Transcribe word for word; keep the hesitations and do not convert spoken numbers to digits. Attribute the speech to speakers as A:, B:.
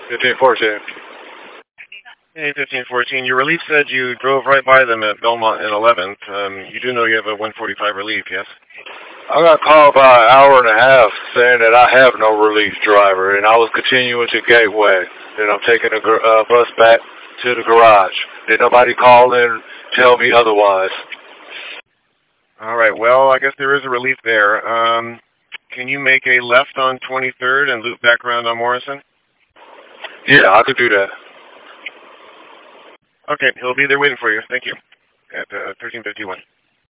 A: fifteen fourteen.
B: Hey, fifteen fourteen, your relief said you drove right by them at Belmont and eleventh. Um, you do know you have a one forty-five relief, yes?
A: I got called by an hour and a half saying that I have no relief driver, and I was continuing to Gateway. Then I'm taking a gr- uh, bus back to the garage. Did nobody call in tell me otherwise?
B: All right, well, I guess there is a relief there. Um, can you make a left on twenty-third and loop back around on Morrison?
A: Yeah, I could do that.
B: Okay, he'll be there waiting for you. Thank you. At uh, thirteen fifty-one.